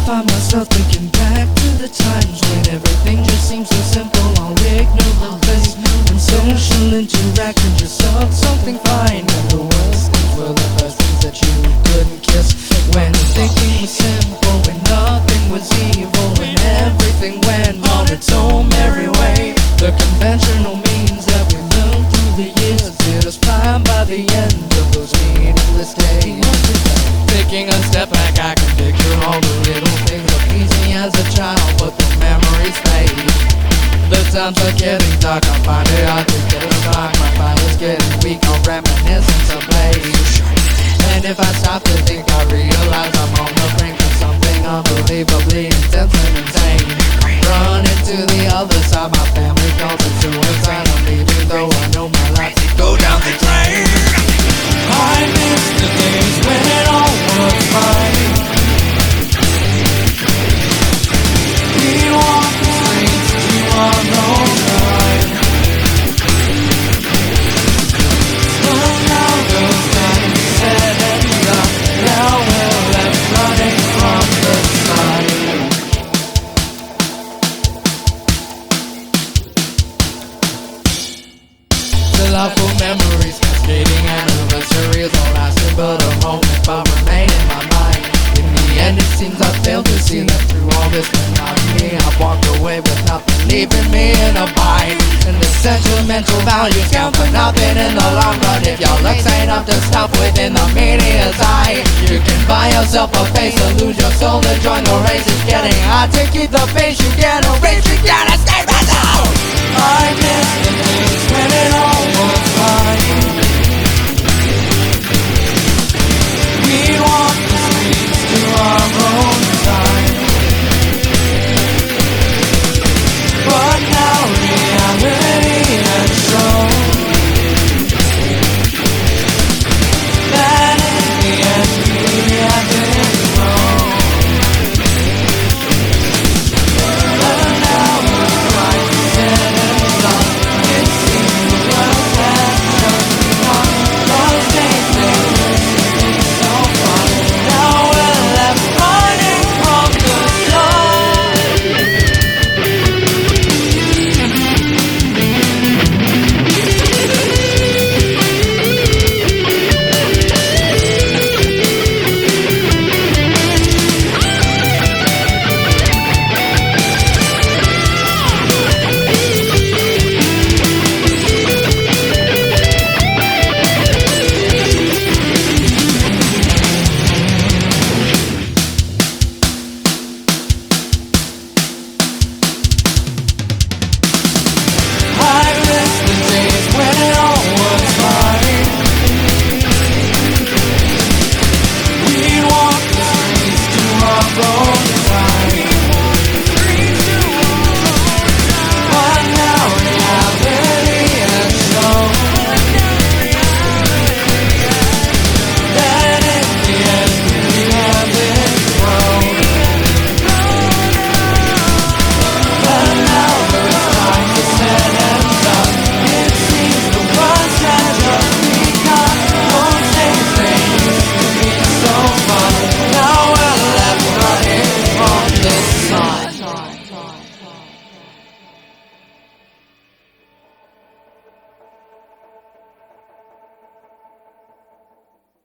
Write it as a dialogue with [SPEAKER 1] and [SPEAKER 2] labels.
[SPEAKER 1] find myself thinking back to the times when everything just seems so simple. I'll ignore the place when social interaction just solved something fine. And the worst things were the first things that you couldn't kiss. When thinking was simple, when nothing was evil, when everything went on its own merry way. The conventional means that we learned through the years did us fine by the end of those meaningless days. Taking a step back, I can picture all the little things that pleased me as a child, but the memories fade. The times are getting dark, I find it hard to get a spark. My fire's getting weak, I'll reminiscence of blaze. And if I stop to think, I realize I'm on the brink of something unbelievably intense and insane. Running to the other side, my family calls it suicide. I'm leaving though I know my life could go down the drain. I miss the days when it all was fine. We walk the streets to unknown time. But now those times said and done. Now we're left running from the sun. Delightful memories, cascading anniversaries, all lasting but a moment, but remain in my mind. In the end, it seems I failed to see that through all this monotony, I walked away with nothing, leaving me in a bind. And the sentimental values count for nothing in the long run if your looks ain't up to stuff within the media's eye. You can buy yourself a face or lose your soul to join the race. It's getting hard to keep the pace. You get a race, you gotta stay right now. I miss the days when it all was fine.